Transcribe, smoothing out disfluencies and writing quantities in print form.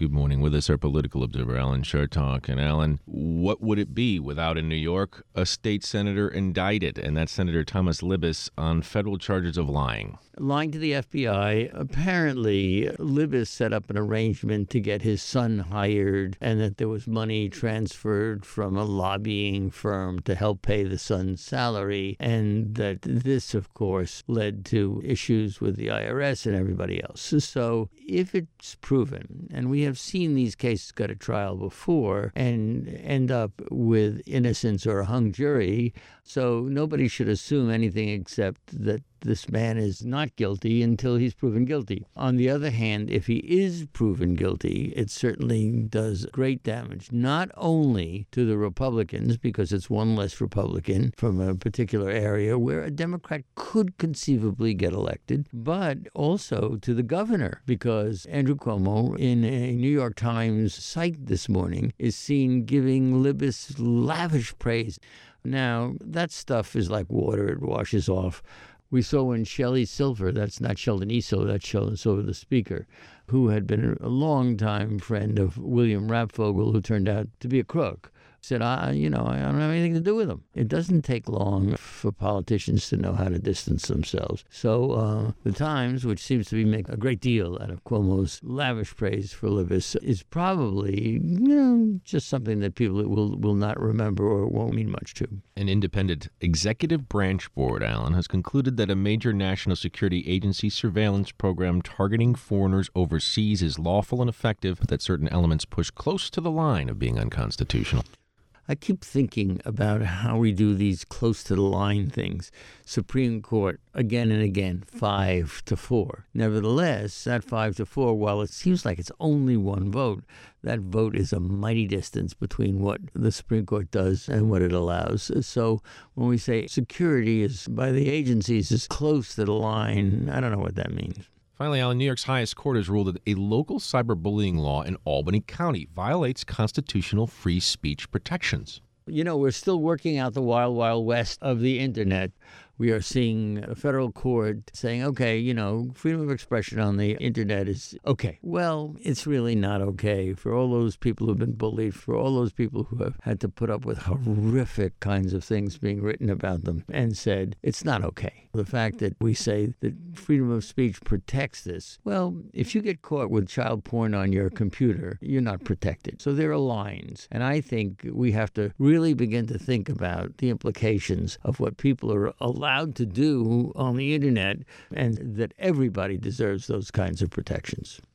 Good morning. With us, our political observer, Alan Chartock. And Alan, what would it be without in New York a state senator indicted, and that's Senator Thomas Libous, on federal charges of lying? Lying to the FBI. Apparently, Libous set up an arrangement to get his son hired, and that there was money transferred from a lobbying firm to help pay the son's salary, and that this, of course, led to issues with the IRS and everybody else. So if it's proven, and we have seen these cases go to trial before and end up with innocence or a hung jury, so nobody should assume anything except that this man is not guilty until he's proven guilty. On the other hand, if he is proven guilty, it certainly does great damage, not only to the Republicans, because it's one less Republican from a particular area where a Democrat could conceivably get elected, but also to the governor, because Andrew Cuomo, in a New York Times site this morning, is seen giving Libous lavish praise. Now, that stuff is like water. It washes off. We saw when Shelley Silver, that's not Sheldon Esau, that's Sheldon Silver, the speaker, who had been a longtime friend of William Rapfogel, who turned out to be a crook, said, I don't have anything to do with him. It doesn't take long for politicians to know how to distance themselves. So the Times, which seems to be making a great deal out of Cuomo's lavish praise for Libous, is probably just something that people will not remember or won't mean much to. An independent executive branch board, Alan, has concluded that a major national security agency surveillance program targeting foreigners overseas is lawful and effective, but that certain elements push close to the line of being unconstitutional. I keep thinking about how we do these close to the line things. Supreme Court, again and again, 5-4. Nevertheless, that 5-4, while it seems like it's only one vote, that vote is a mighty distance between what the Supreme Court does and what it allows. So when we say security is by the agencies is close to the line, I don't know what that means. Finally, Alan, New York's highest court has ruled that a local cyberbullying law in Albany County violates constitutional free speech protections. We're still working out the wild, wild west of the internet. We are seeing a federal court saying, okay, freedom of expression on the internet is okay. Well, it's really not okay for all those people who've been bullied, for all those people who have had to put up with horrific kinds of things being written about them, and said it's not okay. The fact that we say that freedom of speech protects this, well, if you get caught with child porn on your computer, you're not protected. So there are lines. And I think we have to really begin to think about the implications of what people are allowed to do on the internet, and that everybody deserves those kinds of protections.